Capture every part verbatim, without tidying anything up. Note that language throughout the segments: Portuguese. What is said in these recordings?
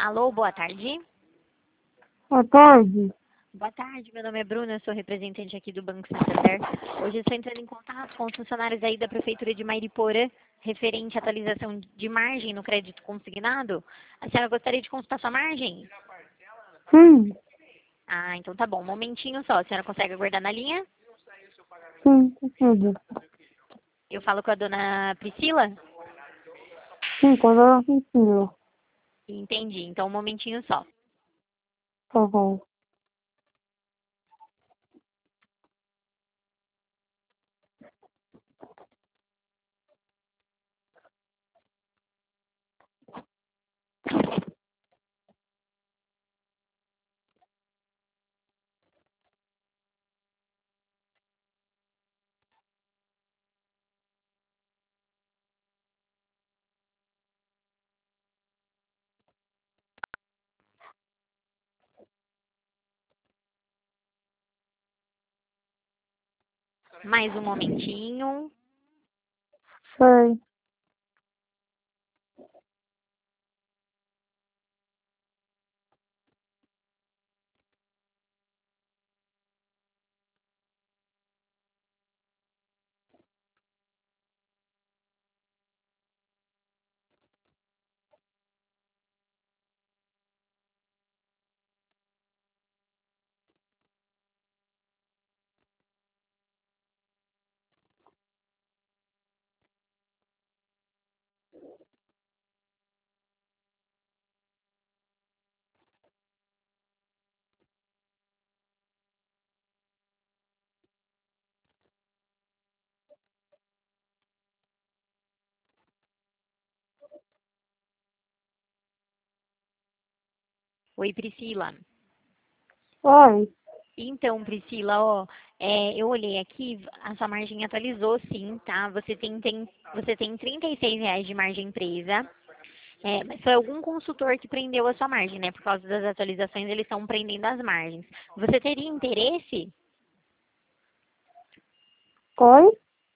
Alô, boa tarde. Boa tarde. Boa tarde, meu nome é Bruna, eu sou representante aqui do Banco Santander. Hoje eu estou entrando em contato com os funcionários aí da Prefeitura de Mariporã, referente à atualização de margem no crédito consignado. A senhora gostaria de consultar sua margem? Sim, Ah, então tá bom, um momentinho só. A senhora consegue aguardar na linha? sim, consigo. Eu falo com a dona Priscila? Sim, quando ela precisa. Entendi, então um momentinho só. Tá bom. Mais um momentinho. Sei. Oi, Priscila. Oi. Então, Priscila, ó, é, eu olhei aqui, a sua margem atualizou sim, tá? Você tem, tem, você tem trinta e seis reais de margem presa, é, mas foi algum consultor que prendeu a sua margem, né? Por causa das atualizações, eles estão prendendo as margens. Você teria interesse? Oi?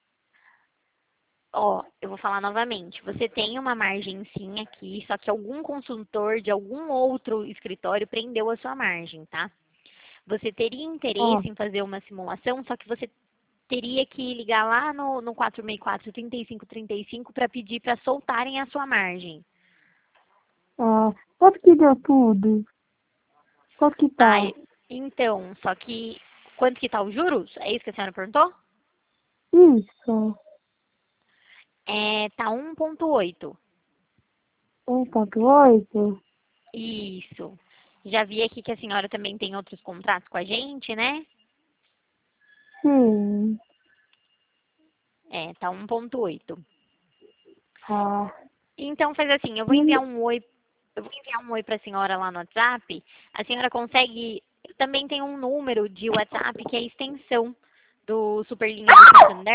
Ó, eu vou falar novamente. Você tem uma margem sim aqui, só que algum consultor de algum outro escritório prendeu a sua margem, tá? Você teria Ah, interesse em fazer uma simulação, só que você teria que ligar lá no, no quatro seis quatro, trinta e cinco trinta e cinco para pedir para soltarem a sua margem. ah, quanto que deu tudo? Quanto que Ah, tá? então, só que quanto que tá os juros? É isso que a senhora perguntou? Isso. É, tá um ponto oito. Um ponto oito? Isso. Já vi aqui que a senhora também tem outros contratos com a gente, né? Sim. É, tá um ponto oito. Ah. Então faz assim, eu vou enviar E, um oi, eu vou enviar um oi para a senhora lá no WhatsApp. A senhora consegue, também tem um número de WhatsApp que é a extensão do Superlinha do Santander.